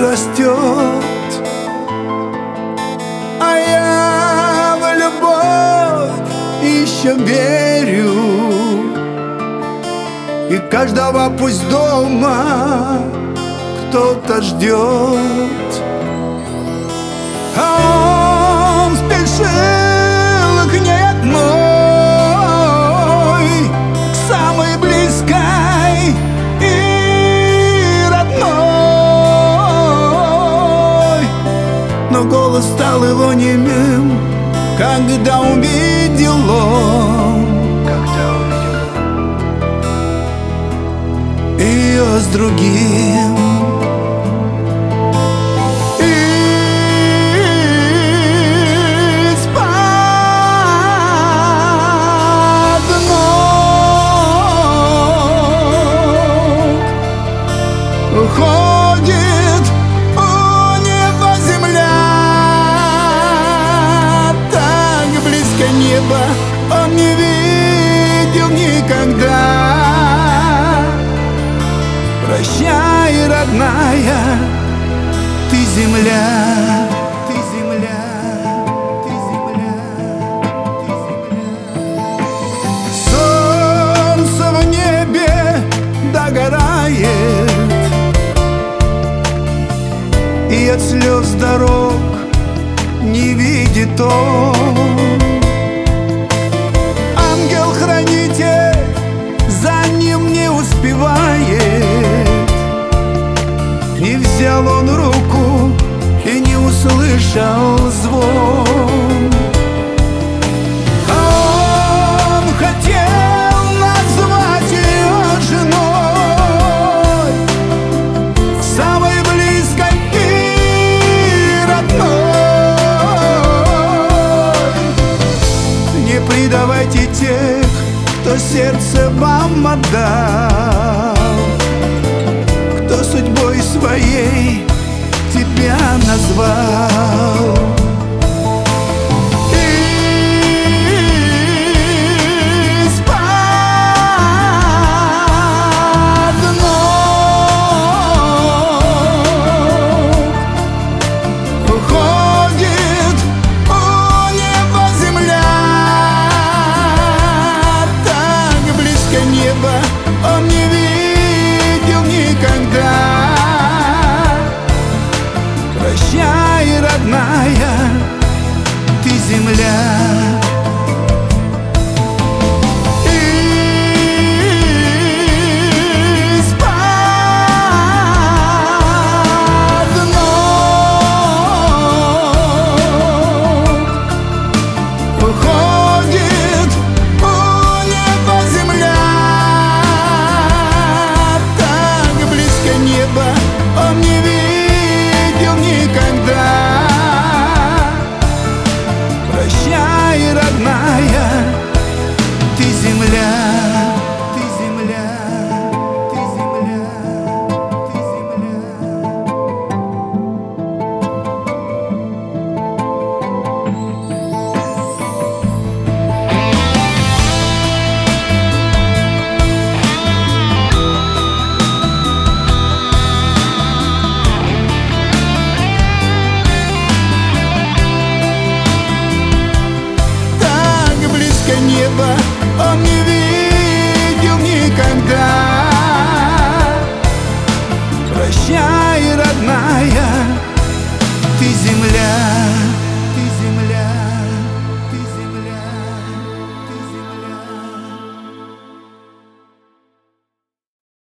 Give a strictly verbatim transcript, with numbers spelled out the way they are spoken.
растет. А я в любовь еще верю, и каждого пусть дома кто-то ждет. А он спешил к ней одной, к самой близкой и родной. Но голос стал его немым, когда увидел он ее с другим. Уходит у неба земля, так близко небо он не видел никогда. Прощай, родная, ты земля, ты земля, ты земля, ты земля. Солнце в небе догорает, и от слез дорог не видит он. Ангел-хранитель за ним не успевает, не взял он руку и не услышал звон. А он хотел назвать ее женой, самой близкой и родной. Не предавайте тех, кто сердце вам отдал, кто судьбой своей тебя назвал. Из-под ног уходит у неба земля, так близко небо он не видел никогда. Прощай, родная, ты земля. Из-под ног уходит у неба земля, так близко небо он не видел никогда. Прощай, родная, ты земля, ты земля, ты земля, ты земля. Небо он не видел никогда. Прощай, родная, ты земля, ты земля.